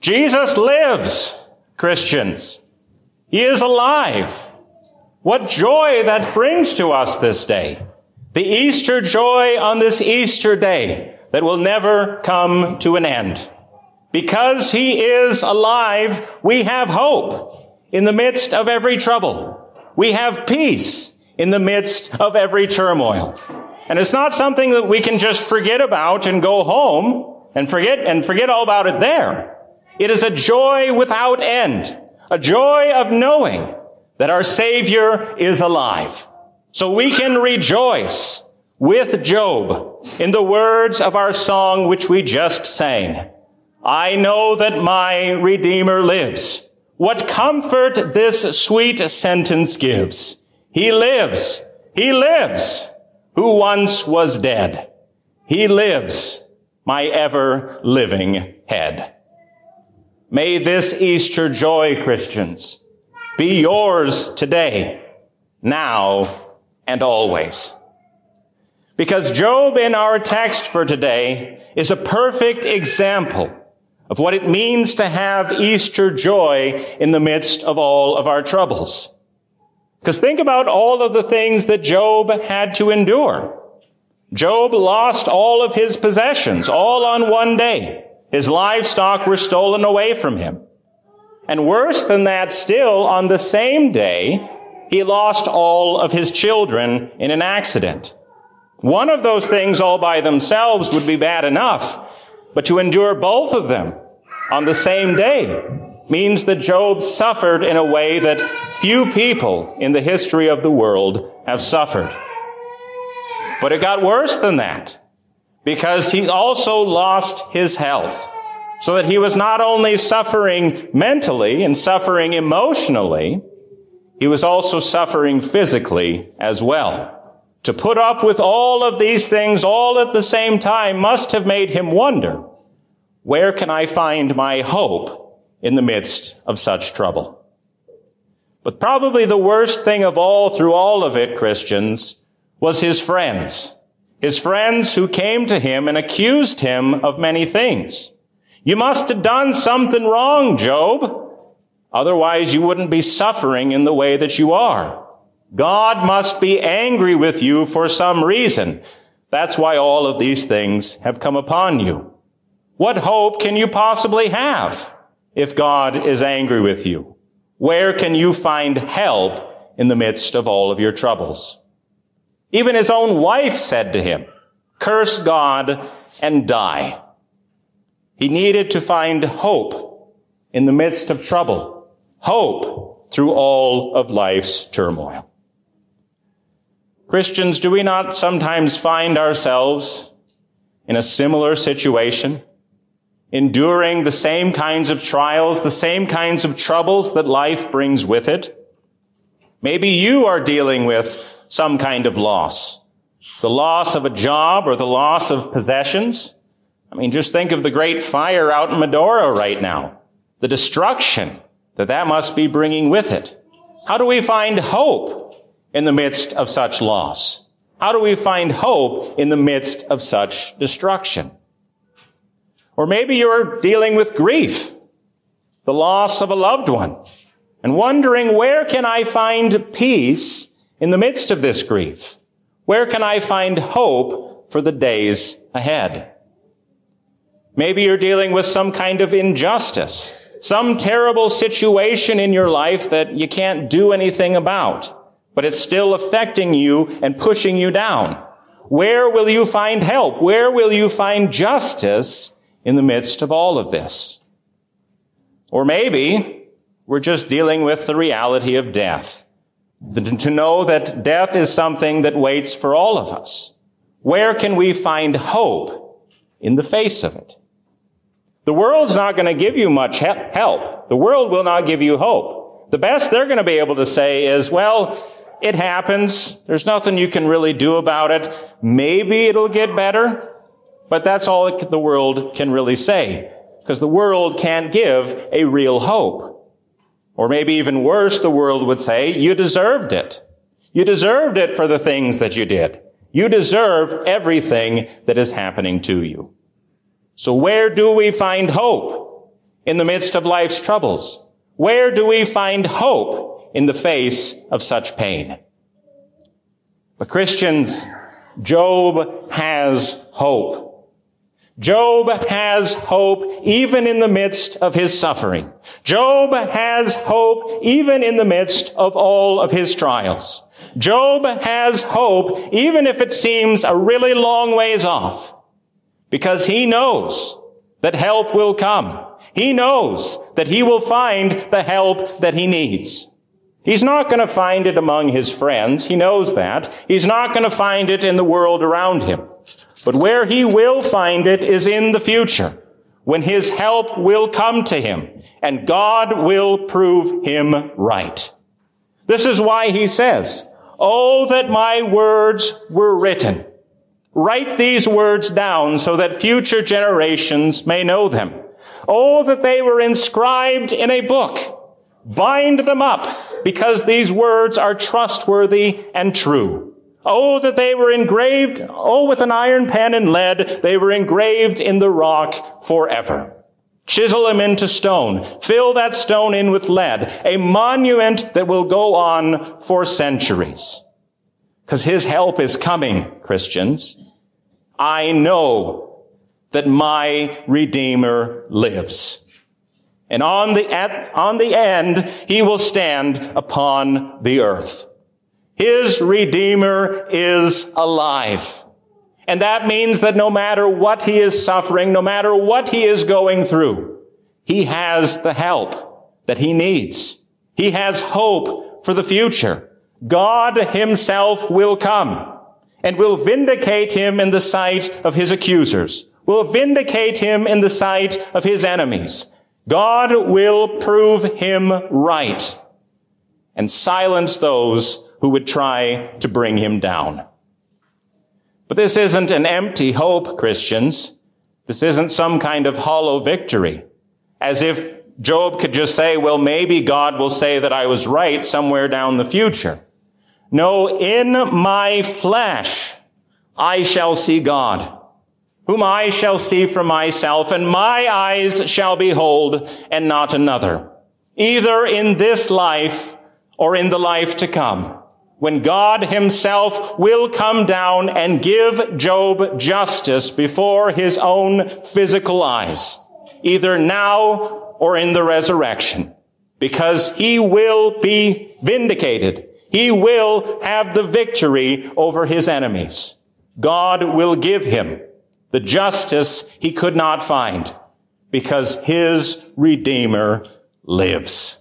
Jesus lives, Christians. He is alive. What joy that brings to us this day. The Easter joy on this Easter day that will never come to an end. Because he is alive, we have hope in the midst of every trouble. We have peace in the midst of every turmoil. And it's not something that we can just forget about and go home and forget all about it there. It is a joy without end, a joy of knowing that our Savior is alive. So we can rejoice with Job in the words of our song which we just sang. I know that my Redeemer lives. What comfort this sweet sentence gives. He lives, who once was dead. He lives, my ever-living head. May this Easter joy, Christians, be yours today, now, and always. Because Job in our text for today is a perfect example of what it means to have Easter joy in the midst of all of our troubles. Because think about all of the things that Job had to endure. Job lost all of his possessions, all on one day. His livestock were stolen away from him. And worse than that still, on the same day, he lost all of his children in an accident. One of those things all by themselves would be bad enough, but to endure both of them on the same day means that Job suffered in a way that few people in the history of the world have suffered. But it got worse than that, because he also lost his health, so that he was not only suffering mentally and suffering emotionally, he was also suffering physically as well. To put up with all of these things all at the same time must have made him wonder, where can I find my hope in the midst of such trouble? But probably the worst thing of all through all of it, Christians, was his friends who came to him and accused him of many things. You must have done something wrong, Job. Otherwise, you wouldn't be suffering in the way that you are. God must be angry with you for some reason. That's why all of these things have come upon you. What hope can you possibly have if God is angry with you? Where can you find help in the midst of all of your troubles? Even his own wife said to him, curse God and die. He needed to find hope in the midst of trouble, hope through all of life's turmoil. Christians, do we not sometimes find ourselves in a similar situation, enduring the same kinds of trials, the same kinds of troubles that life brings with it? Maybe you are dealing with some kind of loss, the loss of a job or the loss of possessions. I mean, just think of the great fire out in Medora right now, the destruction that must be bringing with it. How do we find hope in the midst of such loss? How do we find hope in the midst of such destruction? Or maybe you're dealing with grief, the loss of a loved one, and wondering, where can I find peace in the midst of this grief? Where can I find hope for the days ahead? Maybe you're dealing with some kind of injustice, some terrible situation in your life that you can't do anything about, but it's still affecting you and pushing you down. Where will you find help? Where will you find justice in the midst of all of this? Or maybe we're just dealing with the reality of death. To know that death is something that waits for all of us. Where can we find hope in the face of it? The world's not going to give you much help. The world will not give you hope. The best they're going to be able to say is, well, it happens. There's nothing you can really do about it. Maybe it'll get better. But that's all the world can really say, because the world can't give a real hope. Or maybe even worse, the world would say, you deserved it. You deserved it for the things that you did. You deserve everything that is happening to you. So where do we find hope in the midst of life's troubles? Where do we find hope in the face of such pain? But Christians, Job has hope. Job has hope even in the midst of his suffering. Job has hope even in the midst of all of his trials. Job has hope even if it seems a really long ways off, because he knows that help will come. He knows that he will find the help that he needs. He's not going to find it among his friends. He knows that. He's not going to find it in the world around him. But where he will find it is in the future, when his help will come to him, and God will prove him right. This is why he says, "Oh, that my words were written." Write these words down so that future generations may know them. Oh, that they were inscribed in a book. Bind them up, because these words are trustworthy and true. Oh, that they were engraved, with an iron pen and lead, they were engraved in the rock forever. Chisel them into stone. Fill that stone in with lead. A monument that will go on for centuries. Because his help is coming, Christians. I know that my Redeemer lives. And on the end, he will stand upon the earth. His Redeemer is alive. And that means that no matter what he is suffering, no matter what he is going through, he has the help that he needs. He has hope for the future. God himself will come and will vindicate him in the sight of his accusers, will vindicate him in the sight of his enemies. God will prove him right and silence those who would try to bring him down. But this isn't an empty hope, Christians. This isn't some kind of hollow victory, as if Job could just say, well, maybe God will say that I was right somewhere down the future. No, in my flesh I shall see God, whom I shall see for myself, and my eyes shall behold, and not another, either in this life or in the life to come, when God himself will come down and give Job justice before his own physical eyes, either now or in the resurrection, because he will be vindicated. He will have the victory over his enemies. God will give him the justice he could not find, because his Redeemer lives.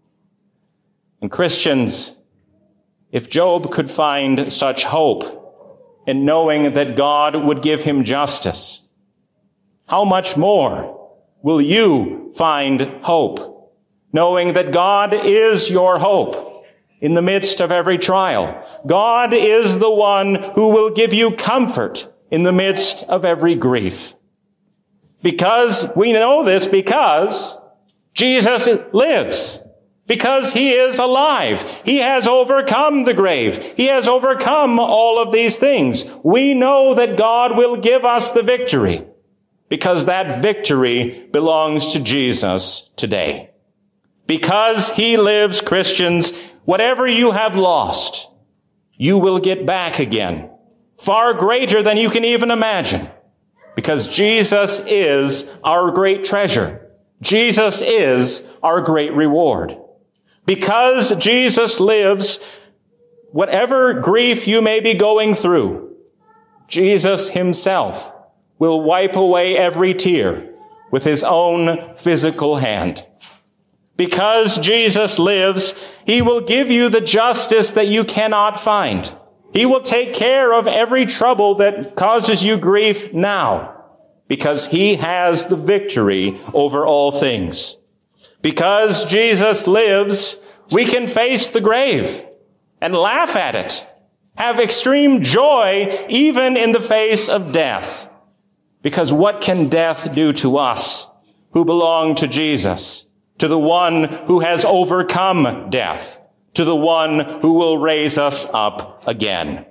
And Christians, if Job could find such hope in knowing that God would give him justice, how much more will you find hope, knowing that God is your hope in the midst of every trial? God is the one who will give you comfort in the midst of every grief. Because we know this, because Jesus lives. Because he is alive. He has overcome the grave. He has overcome all of these things. We know that God will give us the victory, because that victory belongs to Jesus today. Because he lives, Christians, whatever you have lost, you will get back again, far greater than you can even imagine, because Jesus is our great treasure. Jesus is our great reward. Because Jesus lives, whatever grief you may be going through, Jesus himself will wipe away every tear with his own physical hand. Because Jesus lives, he will give you the justice that you cannot find. He will take care of every trouble that causes you grief now, because he has the victory over all things. Because Jesus lives, we can face the grave and laugh at it, have extreme joy even in the face of death. Because what can death do to us who belong to Jesus, to the one who has overcome death, to the one who will raise us up again?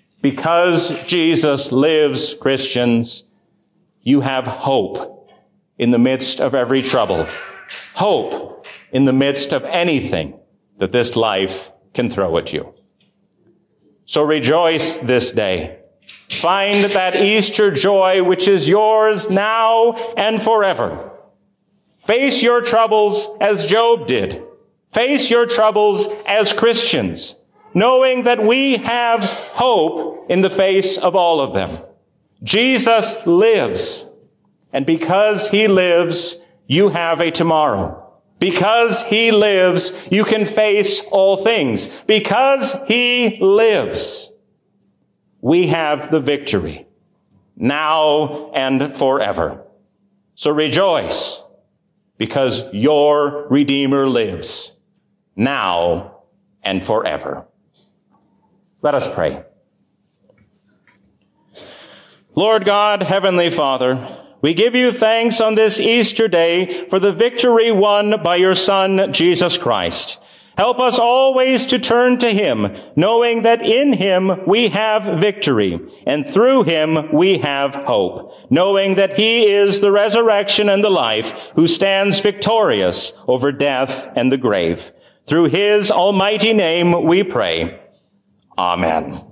Because Jesus lives, Christians, you have hope in the midst of every trouble. Hope in the midst of anything that this life can throw at you. So rejoice this day. Find that Easter joy which is yours now and forever. Face your troubles as Job did. Face your troubles as Christians, knowing that we have hope in the face of all of them. Jesus lives, and because he lives, you have a tomorrow. Because he lives, you can face all things. Because he lives, we have the victory, now and forever. So rejoice, because your Redeemer lives, now and forever. Let us pray. Lord God, Heavenly Father, we give you thanks on this Easter day for the victory won by your Son, Jesus Christ. Help us always to turn to him, knowing that in him we have victory, and through him we have hope, knowing that he is the resurrection and the life, who stands victorious over death and the grave. Through his almighty name we pray. Amen.